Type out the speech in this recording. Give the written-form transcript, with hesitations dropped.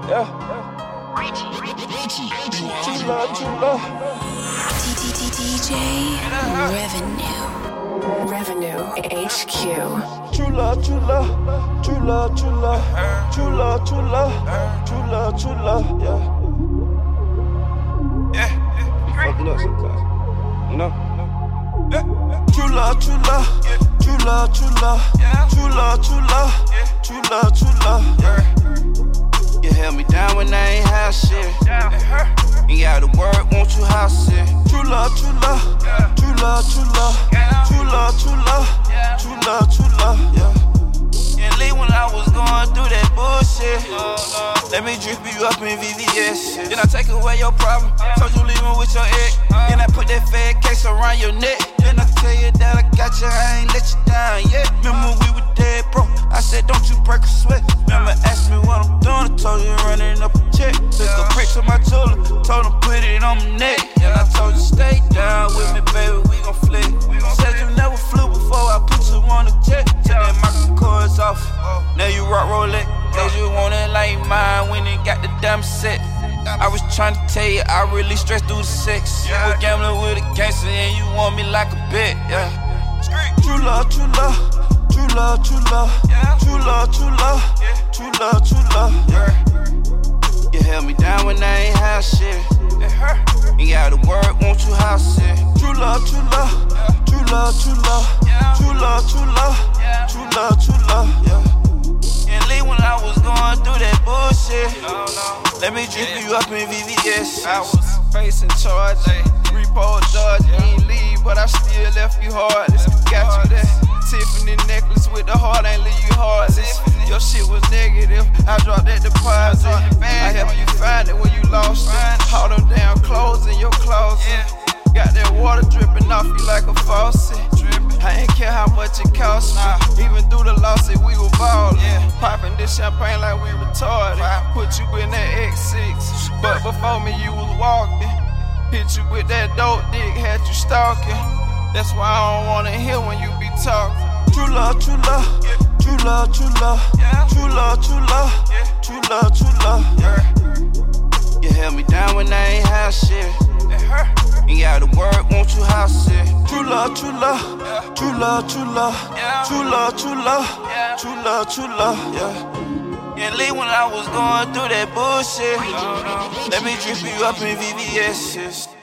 Yeah. True love. DJ Revenue HQ. True love. Yeah. Fucking up sometimes, you know. True love. Yeah. You held me down when I ain't have shit. You gotta work, won't you house it? True love. Yeah. And late when I was going through that bullshit. Let me drip you up in VVS. Then I take away your problem. Told you leaving with your ex. Then I put that fat case around your neck. Then I tell you that I got you, I ain't let you down yet. Remember we were dead broke. I said don't you break a sweat. Remember asked me what I'm doing. I told you running up a check. Took a break to my jeweler. Told him put it on my neck. And I told you stay down with me, baby. We gon' flick. Said you never flew before. I put you on the jet. Till that Michael Kors off. Now you rock Rolex. Cause you want it like mine when it got the damn set. I was trying to tell you I really stressed through the sex. You were gambling with a gangster and you want me like a bet. Yeah. True love. Yeah. You held me down when I ain't have shit. You gotta work, won't you house it? True love. Yeah. And late when I was going through that bullshit. Let me drip you up in VVS. I was facing charge, repo dodge. You ain't leave, but I still left you hard. Got you that Tiffany necklace with the heart, ain't leave you heartless. Your shit was negative, I dropped that deposit. I helped you find it when you lost it. All them damn clothes in your closet. Got that water dripping off you like a faucet. I ain't care how much it cost me. Even through the lawsuit, we were ballin'. Popping this champagne like we retarded. Put you in that X6, but before me you was walking. Hit you with that dope dick, had you stalking. That's why I don't wanna hear when you be talking. True love. Yeah. You held me down when I ain't have shit. You gotta work, won't you house it? True love. Yeah. And late when I was going through that bullshit. Let me drip you up in VVS.